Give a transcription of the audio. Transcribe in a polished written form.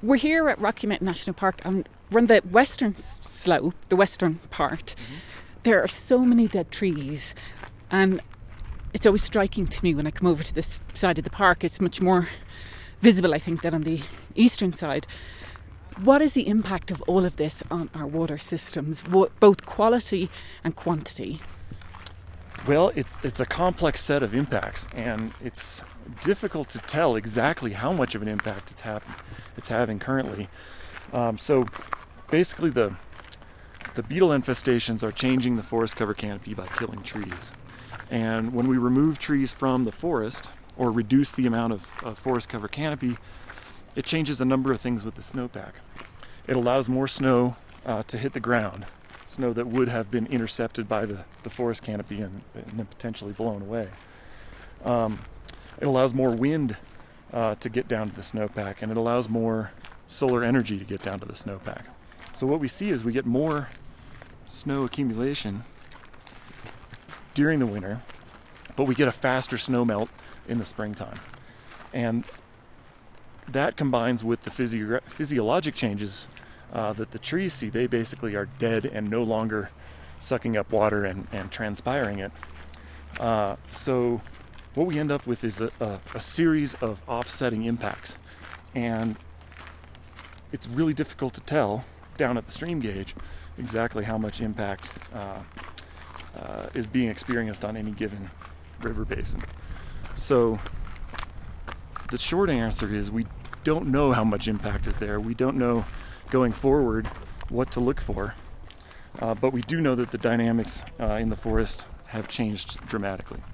We're here at Rocky Mountain National Park, and we're on the western slope, the western part. There are so many dead trees, and it's always striking to me when I come over to this side of the park. It's much more visible, I think, than on the eastern side. What is the impact of all of this on our water systems, both quality and quantity? Well, it's a complex set of impacts, and it's difficult to tell exactly how much of an impact it's having currently. So basically the beetle infestations are changing the forest cover canopy by killing trees. And when we remove trees from the forest or reduce the amount of forest cover canopy, it changes a number of things with the snowpack. It allows more snow to hit the ground, snow that would have been intercepted by the forest canopy and then potentially blown away. It allows more wind to get down to the snowpack, and it allows more solar energy to get down to the snowpack. So what we see is we get more snow accumulation during the winter, but we get a faster snow melt in the springtime. And that combines with the physiologic changes that the trees see. They basically are dead and no longer sucking up water and transpiring it. So what we end up with is a series of offsetting impacts. And it's really difficult to tell down at the stream gauge exactly how much impact is being experienced on any given river basin. So the short answer is we don't know how much impact is there. We don't know going forward what to look for. But we do know that the dynamics in the forest have changed dramatically.